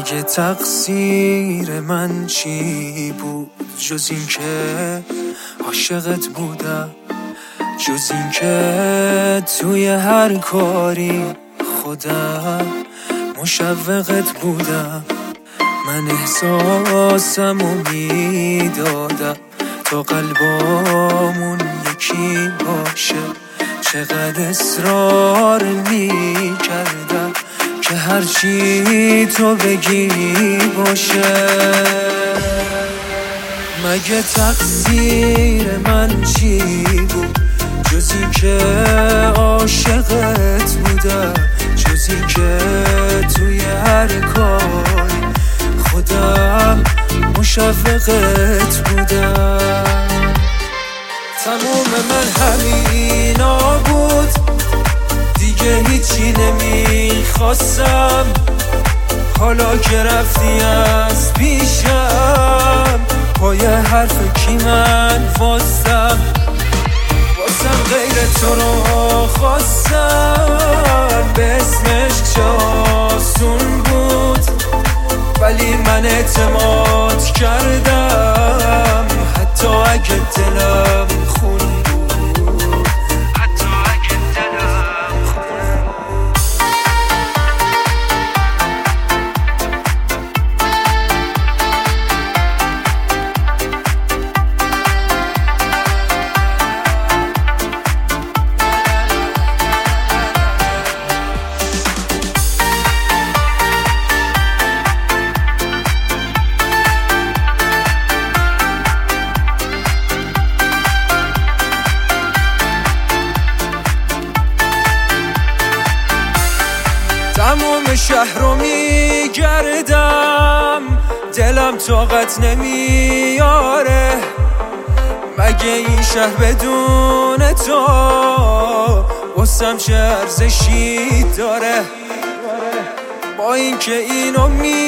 مگه تقصیر من چی بود جز این که عاشقت بودم، جز این که توی هر کاری خودم مشوقت بودم. من احساسمو میدادم تا قلبامون یکی باشه، چقدر اصرار میکردم که هرچی تو بگی باشه. مگه تقصیر من چی بود جز این که عاشقت بودم، جز این که توی هر کاری خودم مشوقت بودم. تموم من همینا بود، دیگه هیچی نمیخواستم. حالا که رفتی از پیشم، پای حرف کی من واسم غیر تو رو خواستم. به اسمش چه آسون بود، ولی من اعتماد کردم حتی اگه دلم خون بود، حتی اگه دلم خون بود. تموم شهر رو میگردم، دلم طاقت نمیاره. مگه این شهر بدون تو واسم چه ارزشی داره؟ با اینکه اینو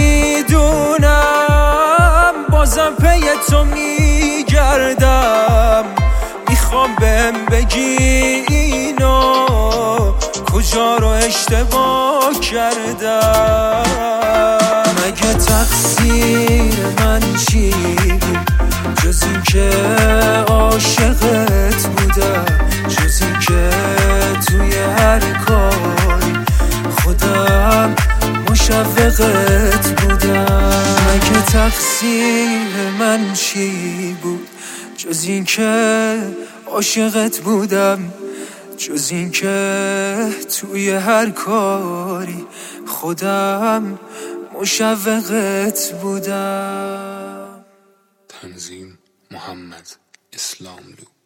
میدونم بازم پی تو میگردم. میخوام بهم بگی اینو کجا رو اشتباه کردم. مگه تقصیر من چی بود جز این که عاشقت بودم، جز این که توی هر کاری خودم مشوقت بودم. مگه تقصیر من چی بود جز این که عاشقت بودم، جز این که توی هر کاری خودم مشوقت بودم. تنظیم محمد اسلاملو.